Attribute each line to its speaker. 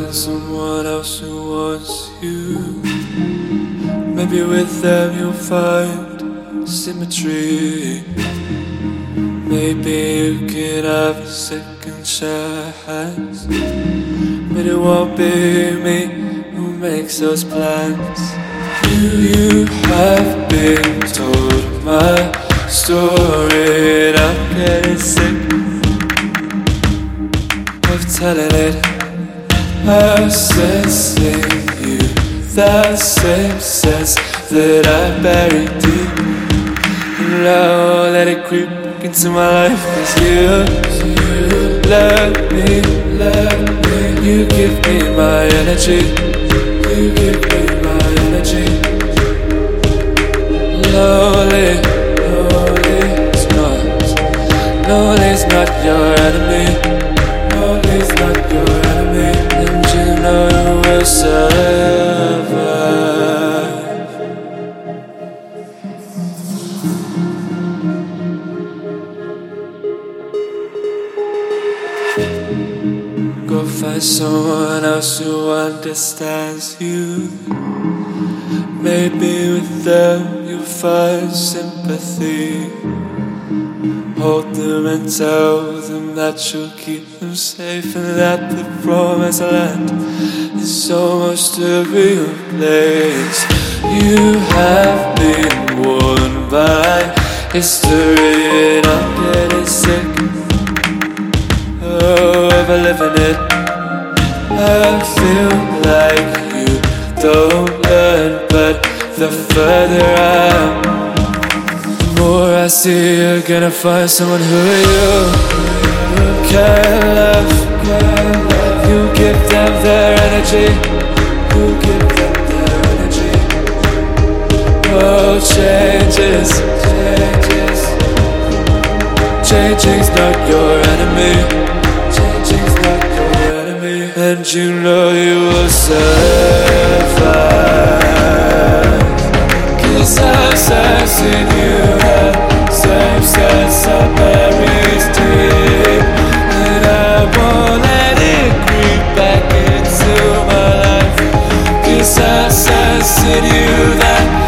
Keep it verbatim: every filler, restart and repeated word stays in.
Speaker 1: find someone else who wants you. Maybe with them you'll find symmetry. Maybe you can have a second chance, but it won't be me who makes those plans. You, you have been told my story, and I'm getting sick of telling it, assessing you, that same sense that I buried deep. And now I'll let it creep into my life, 'cause you, you let me, let me, you give me my energy, you give me my energy. Lonely, lonely's not, lonely's not your enemy, lonely's not your enemy, and you know you will survive. Go find someone else who understands you. Maybe with them you'll find sympathy. Hold them and tell them that you'll keep them safe, and that the promised land is almost a real place. You have been warned by history, and I'm getting sick of living it. I feel like you don't learn, but the further I am, the more I see you're gonna find someone who you can love. You give them their energy, you give them their energy. Oh, changes, changes, changing's not your enemy, changing's not your enemy, and you know you will survive. 'Cause I'm sensing you, same sense I buried deep, and I won't let it creep back into my life. 'Cause I'm sensing you, that